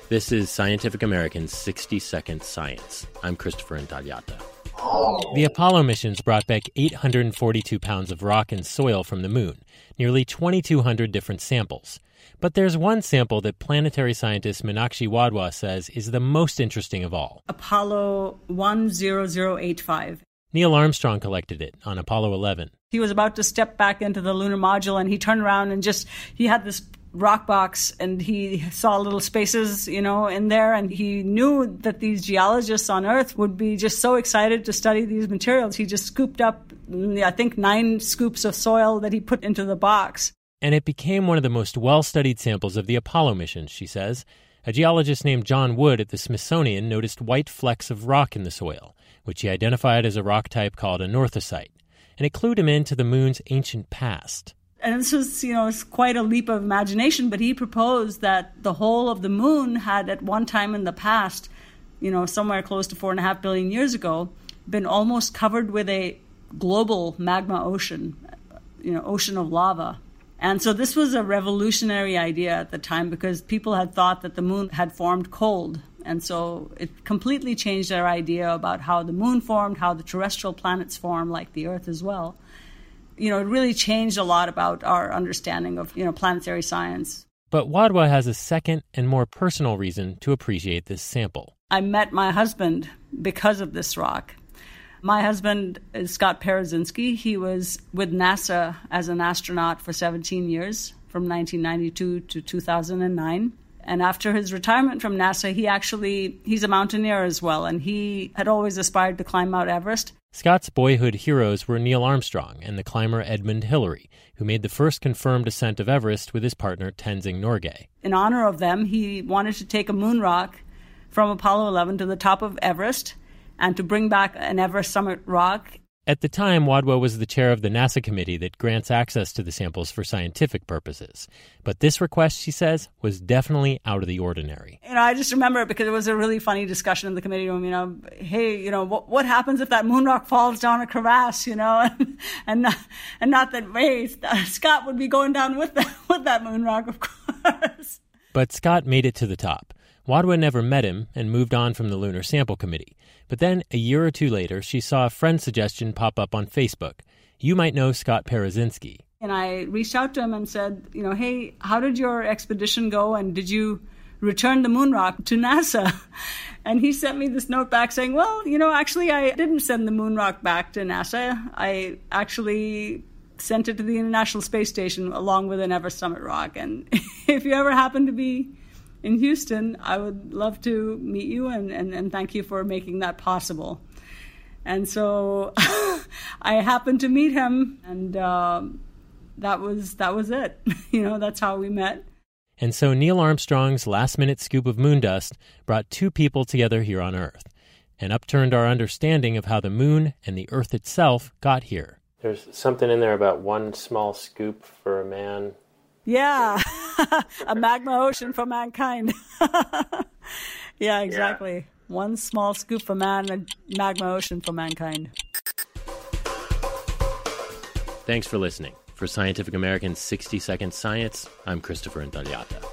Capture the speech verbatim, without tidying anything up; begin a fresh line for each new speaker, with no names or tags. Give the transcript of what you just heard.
This is Scientific American's sixty second Science. I'm Christopher Intagliata. The Apollo missions brought back eight hundred forty-two pounds of rock and soil from the moon, nearly twenty-two hundred different samples. But there's one sample that planetary scientist Meenakshi Wadhwa says is the most interesting of all.
Apollo one zero zero eight five.
Neil Armstrong collected it on Apollo eleven.
He was about to step back into the lunar module, and he turned around and just, he had this rock box, and he saw little spaces, you know, in there, and he knew that these geologists on Earth would be just so excited to study these materials. He just scooped up, I think, nine scoops of soil that he put into the box.
And it became one of the most well-studied samples of the Apollo missions, she says. A geologist named John Wood at the Smithsonian noticed white flecks of rock in the soil, which he identified as a rock type called anorthosite, and it clued him into the moon's ancient past.
And this was, you know, it's quite a leap of imagination, but he proposed that the whole of the moon had at one time in the past, you know, somewhere close to four and a half billion years ago, been almost covered with a global magma ocean, you know, ocean of lava. And so this was a revolutionary idea at the time because people had thought that the moon had formed cold. And so it completely changed their idea about how the moon formed, how the terrestrial planets form, like the Earth as well. You know, it really changed a lot about our understanding of, you know, planetary science.
But Wadhwa has a second and more personal reason to appreciate this sample.
I met my husband because of this rock. My husband is Scott Parazynski. He was with NASA as an astronaut for seventeen years, from nineteen ninety-two to two thousand nine. And after his retirement from NASA, he actually, he's a mountaineer as well, and he had always aspired to climb Mount Everest.
Scott's boyhood heroes were Neil Armstrong and the climber Edmund Hillary, who made the first confirmed ascent of Everest with his partner Tenzing Norgay.
In honor of them, he wanted to take a moon rock from Apollo eleven to the top of Everest and to bring back an Everest summit rock.
At the time, Wadhwa was the chair of the NASA committee that grants access to the samples for scientific purposes. But this request, she says, was definitely out of the ordinary.
You know, I just remember it because it was a really funny discussion in the committee room, you know, hey, you know, what, what happens if that moon rock falls down a crevasse, you know, and, and, not, and not that, hey, Scott would be going down with, the, with that moon rock, of course.
But Scott made it to the top. Wadhwa never met him and moved on from the Lunar Sample Committee. But then, a year or two later, she saw a friend's suggestion pop up on Facebook. You might know Scott Parazynski.
And I reached out to him and said, you know, hey, how did your expedition go? And did you return the moon rock to NASA? And he sent me this note back saying, well, you know, actually, I didn't send the moon rock back to NASA. I actually sent it to the International Space Station along with an Everest summit rock. And if you ever happen to be in Houston, I would love to meet you and, and, and thank you for making that possible. And so I happened to meet him, and um, that was that was it. You know, that's how we met.
And so Neil Armstrong's last-minute scoop of moon dust brought two people together here on Earth and upturned our understanding of how the moon and the Earth itself got here. There's something in there about one small scoop for a man.
Yeah, a magma ocean for mankind. Yeah, exactly. Yeah. One small scoop for man, a magma ocean for mankind.
Thanks for listening. For Scientific American's sixty second Science, I'm Christopher Intagliata.